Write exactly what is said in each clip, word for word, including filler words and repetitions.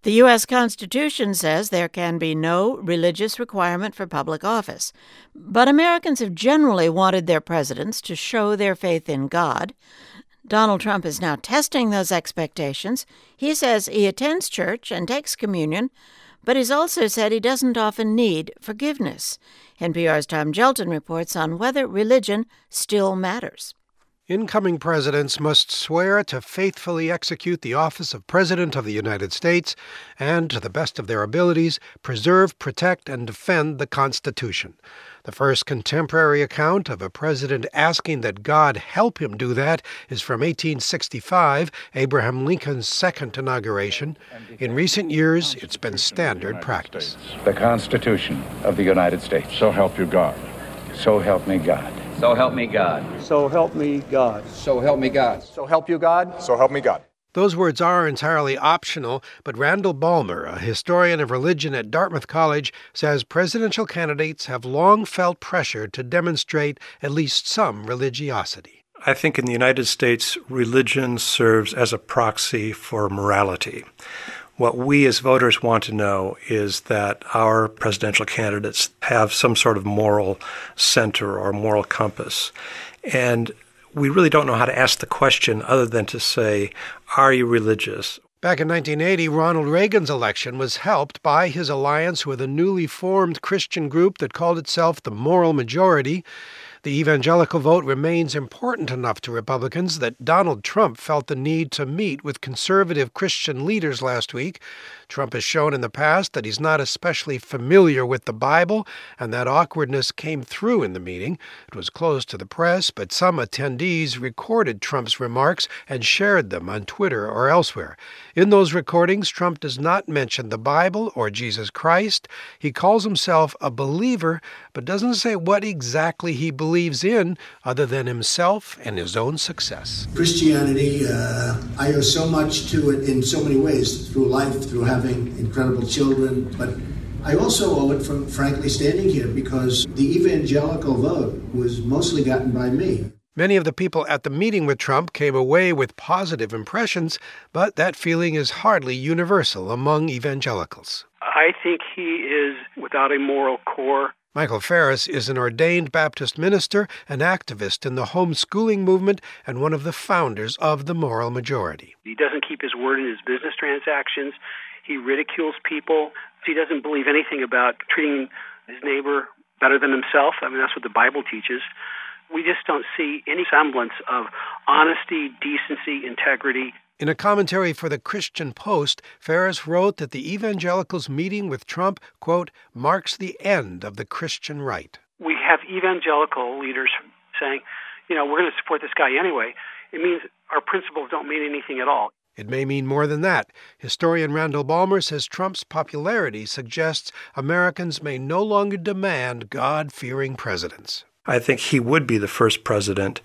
The U S Constitution says there can be no religious requirement for public office, but Americans have generally wanted their presidents to show their faith in God. Donald Trump is now testing those expectations. He says he attends church and takes communion, but he's also said he doesn't often need forgiveness. N P R's Tom Gelton reports on whether religion still matters. Incoming presidents must swear to faithfully execute the office of President of the United States and, to the best of their abilities, preserve, protect, and defend the Constitution. The first contemporary account of a president asking that God help him do that is from eighteen sixty-five, Abraham Lincoln's second inauguration. In recent years, it's been standard practice. The Constitution of the United States. So help you God. So help me God. So help me God. So help me God. So help me God. So help you God. So help me God. Those words are entirely optional, but Randall Balmer, a historian of religion at Dartmouth College, says presidential candidates have long felt pressure to demonstrate at least some religiosity. I think in the United States, religion serves as a proxy for morality. What we as voters want to know is that our presidential candidates have some sort of moral center or moral compass. And we really don't know how to ask the question other than to say, are you religious? Back in nineteen eighty, Ronald Reagan's election was helped by his alliance with a newly formed Christian group that called itself the Moral Majority. The evangelical vote remains important enough to Republicans that Donald Trump felt the need to meet with conservative Christian leaders last week. Trump has shown in the past that he's not especially familiar with the Bible, and that awkwardness came through in the meeting. It was closed to the press, but some attendees recorded Trump's remarks and shared them on Twitter or elsewhere. In those recordings, Trump does not mention the Bible or Jesus Christ. He calls himself a believer, but doesn't say what exactly he believes in other than himself and his own success. Christianity, uh, I owe so much to it in so many ways, through life, through having incredible children, but I also owe it from, frankly, standing here because the evangelical vote was mostly gotten by me. Many of the people at the meeting with Trump came away with positive impressions, but that feeling is hardly universal among evangelicals. I think he is without a moral core. Michael Farris is an ordained Baptist minister, an activist in the homeschooling movement, and one of the founders of the Moral Majority. He doesn't keep his word in his business transactions. He ridicules people. He doesn't believe anything about treating his neighbor better than himself. I mean, that's what the Bible teaches. We just don't see any semblance of honesty, decency, integrity. In a commentary for the Christian Post, Farris wrote that the evangelicals' meeting with Trump, quote, marks the end of the Christian right. We have evangelical leaders saying, you know, we're going to support this guy anyway. It means our principles don't mean anything at all. It may mean more than that. Historian Randall Balmer says Trump's popularity suggests Americans may no longer demand God-fearing presidents. I think he would be the first president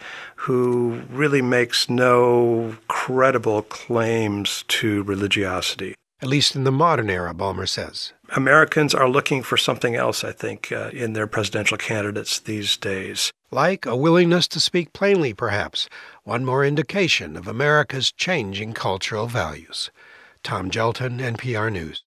who really makes no credible claims to religiosity. At least in the modern era, Balmer says. Americans are looking for something else, I think, uh, in their presidential candidates these days. Like a willingness to speak plainly, perhaps. One more indication of America's changing cultural values. Tom Gelton, N P R News.